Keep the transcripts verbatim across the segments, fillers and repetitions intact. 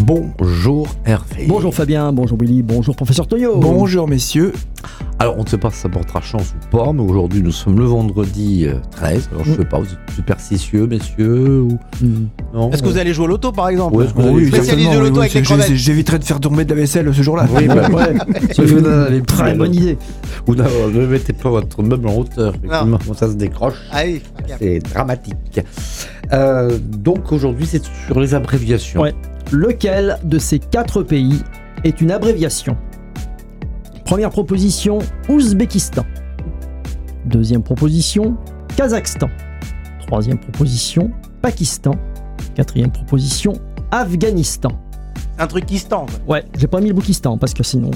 Bonjour Hervé. Bonjour Fabien, bonjour Willy, bonjour professeur Toyo. Bonjour messieurs. Alors on ne sait pas si ça portera chance ou pas, mais aujourd'hui nous sommes le vendredi treize. Alors je ne sais pas, vous êtes superstitieux messieurs ou... Mmh. Non, Est-ce que vous allez jouer au loto par exemple? Ouais, est-ce que vous Oui, allez- spécialiste de l'auto avec les crevettes. J'éviterai de faire tomber de la vaisselle ce jour-là. Oui, bah, Ouais, Si vous n'allez plus, très bonne idée. Ou non, ne mettez pas votre meuble en hauteur, effectivement, ça se décroche. Ah oui. C'est dramatique. Euh, donc aujourd'hui c'est sur les abréviations. Ouais. Lequel de ces quatre pays est une abréviation? Première proposition, Ouzbékistan. Deuxième proposition, Kazakhstan. Troisième proposition, Pakistan. Quatrième proposition, Afghanistan. Un truc qui se tente. Ouais, j'ai pas mis le Boukistan parce que sinon...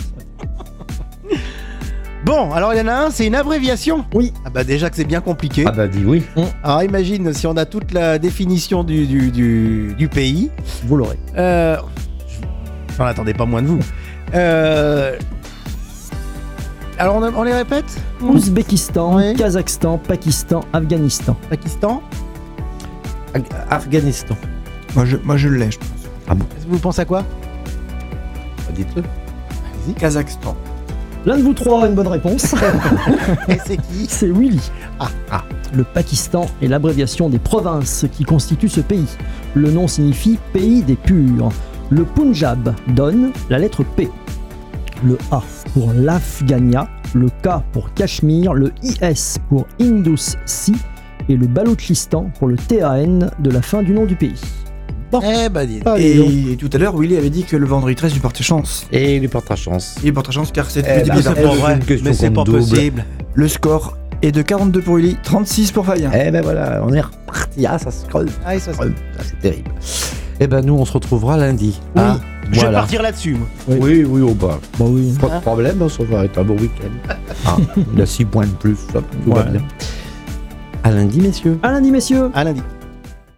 Bon, alors il y en a un, c'est une abréviation. Oui. Ah bah déjà que c'est bien compliqué. Ah bah dis oui. Alors imagine si on a toute la définition du, du, du, du pays. Vous l'aurez. Euh... J'en attendais pas moins de vous. Euh... Alors on, a- on les répète? Ouzbékistan, Ouais. Kazakhstan, Pakistan, Afghanistan. Pakistan. Ag- Afghanistan. Moi je, moi je l'ai, je pense. Vous pensez à quoi? Bah, dites-le. Kazakhstan. L'un de vous trois a une bonne réponse. Et c'est qui? C'est Willy. Ah. Ah. Le Pakistan est l'abréviation des provinces qui constituent ce pays. Le nom signifie pays des purs. Le Punjab donne la lettre P. Le A pour l'Afghania, le K pour Cachemire, le I S pour Indus Sea et le Baloutchistan pour le T A N de la fin du nom du pays. Eh bah dis. Ah, dis donc. Et tout à l'heure, Willy avait dit que le vendredi treize lui portait chance. Et il lui portera chance. Il porte chance car c'est Eh petit ben, bizarre. c'est pas vrai. Une question Mais c'est pas qu'on double. possible. Le score est de quarante-deux pour Willy, trente-six pour Fabien. Eh ben voilà, on est reparti. Ah, ça se creuse. Ah, ça, ça. Ah, c'est terrible. Eh ben nous on se retrouvera lundi. Oui. Ah, Je vais voilà. partir là-dessus, moi. Oui, oui, au bas. Bah oui. Pas de problème, ça va être un beau week-end. Ah, il y a six points de plus, ça, tout va Ouais. bien. À lundi, messieurs. À lundi, messieurs. À lundi.